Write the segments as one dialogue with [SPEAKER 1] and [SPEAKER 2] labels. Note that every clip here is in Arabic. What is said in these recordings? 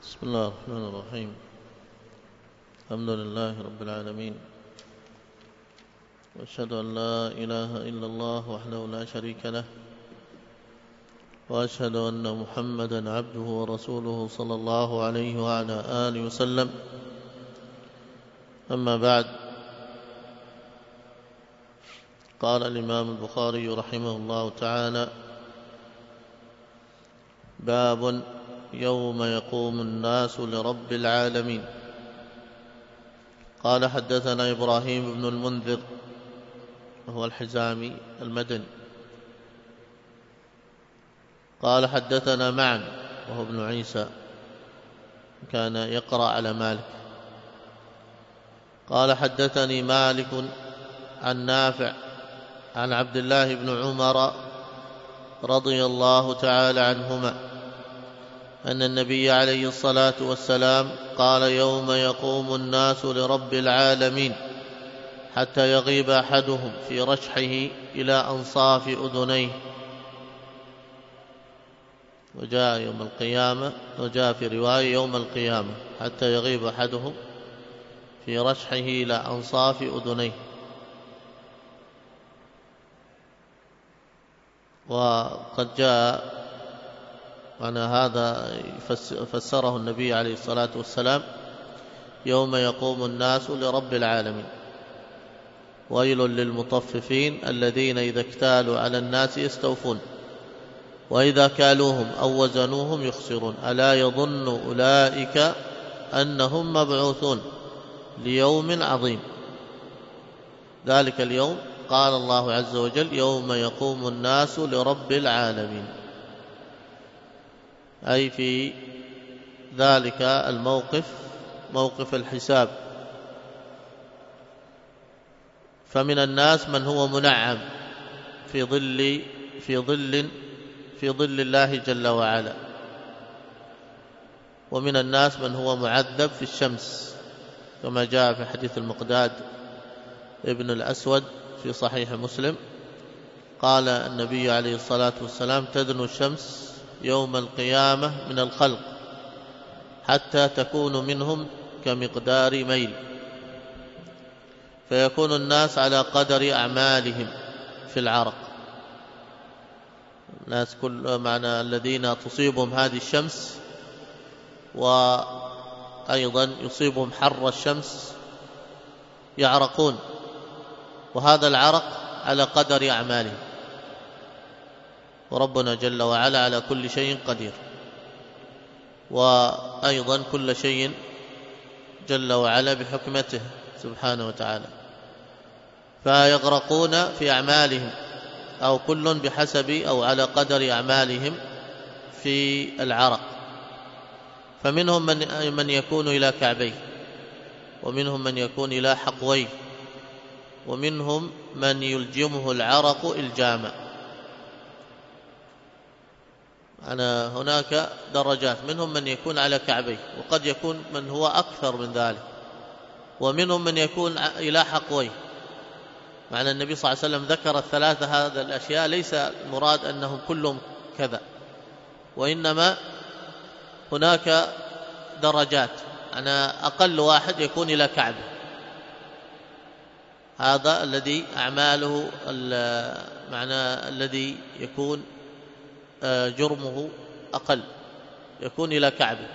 [SPEAKER 1] بسم الله الرحمن الرحيم. الحمد لله رب العالمين، وأشهد أن لا إله إلا الله وحده لا شريك له، وأشهد أن محمدا عبده ورسوله صلى الله عليه وعلى آله وسلم. أما بعد، قال الإمام البخاري رحمه الله تعالى: باب يوم يقوم الناس لرب العالمين. قال: حدثنا إبراهيم بن المنذر وهو الحزامي المدني. قال: حدثنا معن وهو ابن عيسى، كان يقرأ على مالك. قال: حدثني مالك عن نافع عن عبد الله بن عمر رضي الله تعالى عنهما أن النبي عليه الصلاة والسلام قال: يوم يقوم الناس لرب العالمين حتى يغيب أحدهم في رشحه إلى أنصاف أذنيه. وجاء يوم القيامة، وجاء في رواية يوم القيامة حتى يغيب أحدهم في رشحه إلى أنصاف أذنيه. وقد جاء معنى هذا فسره النبي عليه الصلاة والسلام: يوم يقوم الناس لرب العالمين. ويل للمطففين الذين إذا اكتالوا على الناس يستوفون وإذا كالوهم أو وزنوهم يخسرون ألا يظن أولئك أنهم مبعوثون ليوم عظيم. ذلك اليوم قال الله عز وجل: يوم يقوم الناس لرب العالمين، أي في ذلك الموقف، موقف الحساب. فمن الناس من هو منعم في ظل الله جل وعلا، ومن الناس من هو معذب في الشمس، كما جاء في حديث المقداد ابن الأسود في صحيح مسلم. قال النبي عليه الصلاة والسلام: تدنو الشمس يوم القيامة من الخلق حتى تكون منهم كمقدار ميل، فيكون الناس على قدر أعمالهم في العرق. الناس كل معنى الذين تصيبهم هذه الشمس وأيضا يصيبهم حر الشمس يعرقون، وهذا العرق على قدر أعمالهم، وربنا جل وعلا على كل شيء قدير، وأيضا كل شيء جل وعلا بحكمته سبحانه وتعالى. فيغرقون في أعمالهم، أو كل بحسب أو على قدر أعمالهم في العرق. فمنهم من يكون إلى كعبيه، ومنهم من يكون إلى حقويه، ومنهم من يلجمه العرق إلجاما. هناك درجات، منهم من يكون على كعبيه، وقد يكون من هو أكثر من ذلك، ومنهم من يكون إلى حقويه. معنى النبي صلى الله عليه وسلم ذكر الثلاثة هذه الأشياء، ليس المراد أنهم كلهم كذا، وإنما هناك درجات. أقل واحد يكون إلى كعبه، هذا الذي أعماله معنى الذي يكون جرمه أقل، يكون إلى كعبه.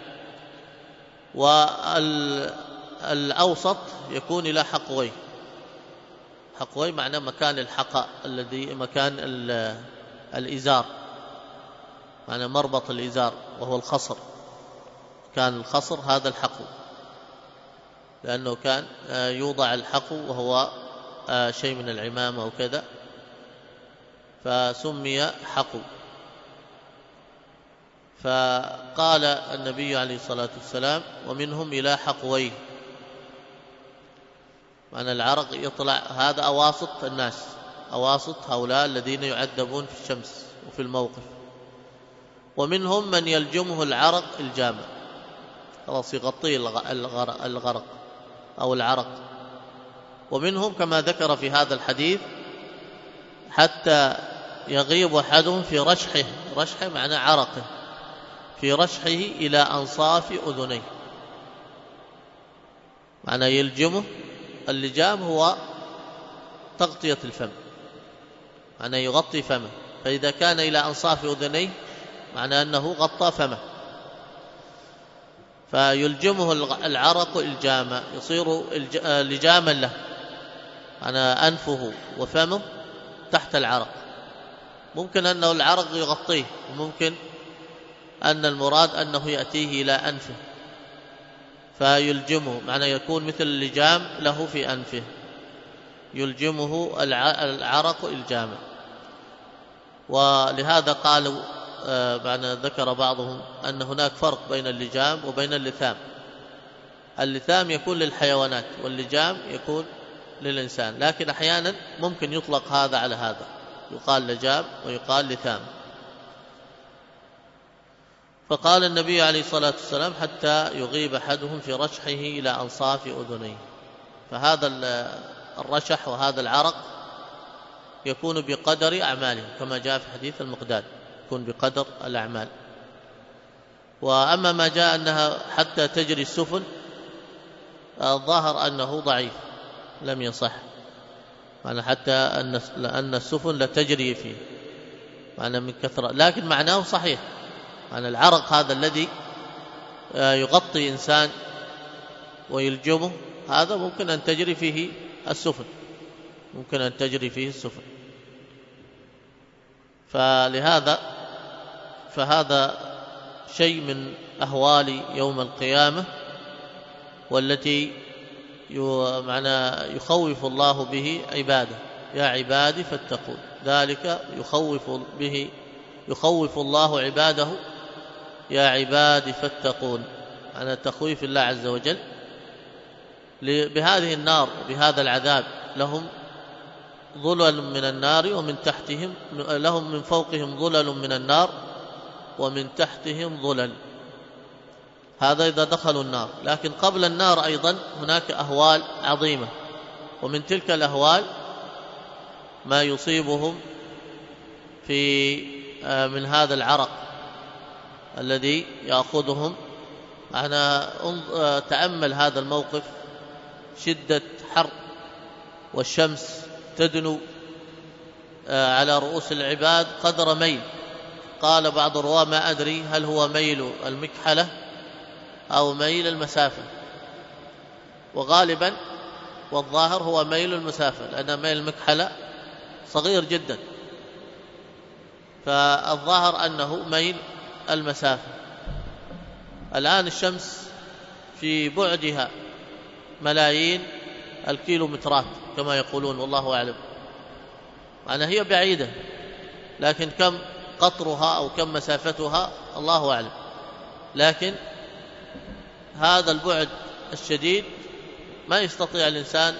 [SPEAKER 1] والأوسط يكون إلى حقويه. حقويه معنى مكان الحقاء، الذي مكان الإزار، معنى مربط الإزار، وهو الخصر. كان الخصر هذا الحقو، لأنه كان يوضع الحقو وهو شيء من العمامة وكذا، فسمي حقو. فقال النبي عليه الصلاة والسلام: ومنهم إلى حقويه، معنى العرق يطلع. هذا أواسط الناس، أواسط هؤلاء الذين يعذبون في الشمس وفي الموقف. ومنهم من يلجمه العرق الجامع، خلاص يغطيه الغرق أو العرق. ومنهم كما ذكر في هذا الحديث حتى يغيب أحدهم في رشحه، رشحه معنى عرقه، في رشحه إلى أنصاف أذنيه، معنى يلجمه. اللجام هو تغطية الفم، معنى يغطي فمه، فإذا كان إلى أنصاف أذنيه معنى أنه غطى فمه، فيلجمه العرق إلجاما، يصير لجاما له، معنى أنفه وفمه تحت العرق. ممكن أنه العرق يغطيه، وممكن أن المراد أنه يأتيه إلى أنفه فيلجمه، معنى يكون مثل اللجام له في أنفه، يلجمه العرق إلجاما. ولهذا قالوا معنى ذكر بعضهم أن هناك فرق بين اللجام وبين اللثام. اللثام يكون للحيوانات واللجام يكون للإنسان، لكن أحيانا ممكن يطلق هذا على هذا، يقال لجام ويقال لثام. فقال النبي عليه الصلاة والسلام حتى يغيب أحدهم في رشحه إلى أنصاف أذنيه. فهذا الرشح وهذا العرق يكون بقدر أعماله، كما جاء في حديث المقداد، يكون بقدر الأعمال. وأما ما جاء أنها حتى تجري السفن، الظاهر أنه ضعيف لم يصح، معنى حتى أن السفن لا تجري فيه، معنى من كثرة، لكن معناه صحيح، معنى العرق هذا الذي يغطي إنسان ويلجمه، هذا ممكن أن تجري فيه السفن، ممكن أن تجري فيه السفن. فهذا شيء من أهوال يوم القيامة، والتي معنى يخوف الله به عباده. يا عبادي فاتقون، ذلك يخوف الله عباده. يا عبادي فاتقون، معنى تخويف الله عز وجل بهذه النار، بهذا العذاب. لهم ظلل من النار ومن تحتهم، لهم من فوقهم ظلل من النار ومن تحتهم ظلل، هذا إذا دخلوا النار. لكن قبل النار أيضا هناك أهوال عظيمة، ومن تلك الأهوال ما يصيبهم من هذا العرق الذي يأخذهم. أنا تأمل هذا الموقف، شدة حر والشمس تدنو على رؤوس العباد قدر ميل. قال بعض الرواة ما أدري هل هو ميل المكحلة أو ميل المسافة، وغالبا والظاهر هو ميل المسافة، لأن ميل المكحلة صغير جدا، فالظاهر أنه ميل المسافة. الآن الشمس في بعدها ملايين الكيلومترات كما يقولون، والله أعلم، معنى هي بعيدة، لكن كم قطرها أو كم مسافتها الله أعلم. لكن هذا البعد الشديد ما يستطيع الإنسان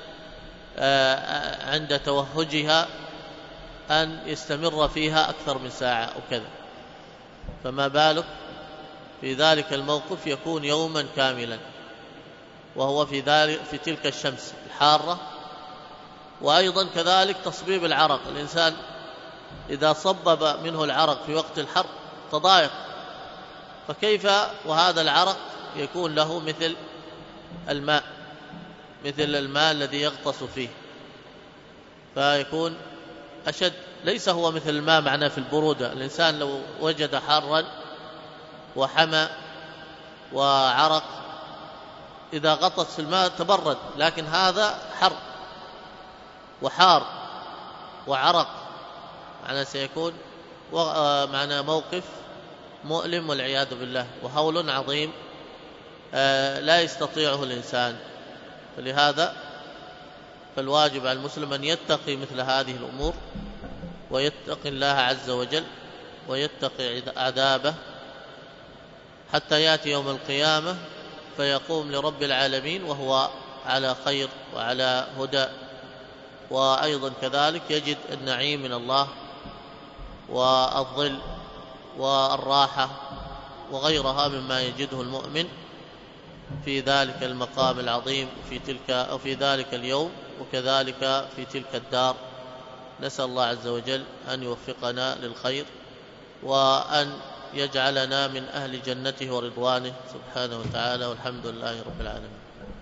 [SPEAKER 1] عند توهجها أن يستمر فيها أكثر من ساعة أو كذا، فما بالك في ذلك الموقف يكون يوما كاملا، وهو في تلك الشمس الحارة. وأيضا كذلك تصبيب العرق، الإنسان إذا صبب منه العرق في وقت الحر تضايق، فكيف وهذا العرق يكون له مثل الماء الذي يغطس فيه، فيكون أشد. ليس هو مثل الماء معناه في البرودة، الإنسان لو وجد حرا وحمى وعرق إذا غطس في الماء تبرد، لكن هذا حر وحار وعرق، معناه سيكون معناه موقف مؤلم والعياذ بالله، وهول عظيم لا يستطيعه الإنسان. فلهذا فالواجب على المسلم أن يتقي مثل هذه الأمور، ويتقي الله عز وجل، ويتقي عذابه، حتى يأتي يوم القيامة فيقوم لرب العالمين وهو على خير وعلى هدى، وأيضا كذلك يجد النعيم من الله والظل والراحة وغيرها مما يجده المؤمن في ذلك المقام العظيم في ذلك اليوم، وكذلك في تلك الدار. نسأل الله عز وجل أن يوفقنا للخير، وأن يجعلنا من أهل جنته ورضوانه سبحانه وتعالى، والحمد لله رب العالمين.